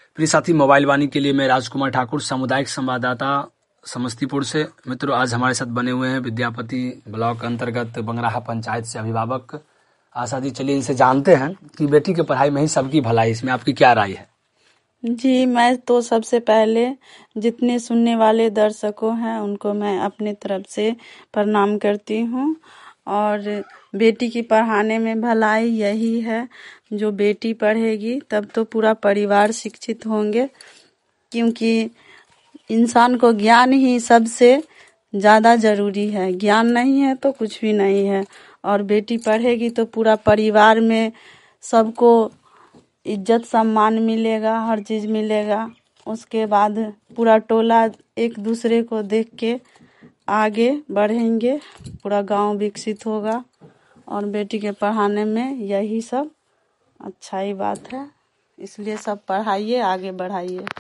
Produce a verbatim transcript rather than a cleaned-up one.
प्रिय साथी, मोबाइल वाणी के लिए मैं राजकुमार ठाकुर, सामुदायिक संवाददाता समस्तीपुर से। मित्रों, आज हमारे साथ बने हुए हैं विद्यापति ब्लॉक अंतर्गत बंगराहा पंचायत से अभिभावक आशा जी। चलिए इनसे जानते हैं कि बेटी की पढ़ाई में ही सबकी भलाई, इसमें आपकी क्या राय है? जी, मैं तो सबसे पहले जितने सुनने वाले दर्शकों हैं उनको मैं अपनी तरफ से प्रणाम करती हूँ। और बेटी की पढ़ाने में भलाई यही है, जो बेटी पढ़ेगी तब तो पूरा परिवार शिक्षित होंगे, क्योंकि इंसान को ज्ञान ही सबसे ज़्यादा ज़रूरी है। ज्ञान नहीं है तो कुछ भी नहीं है। और बेटी पढ़ेगी तो पूरा परिवार में सबको इज्जत सम्मान मिलेगा, हर चीज़ मिलेगा। उसके बाद पूरा टोला एक दूसरे को देख के आगे बढ़ेंगे, पूरा गांव विकसित होगा। और बेटी के पढ़ाने में यही सब अच्छा ही बात है, इसलिए सब पढ़ाइए, आगे बढ़ाइए।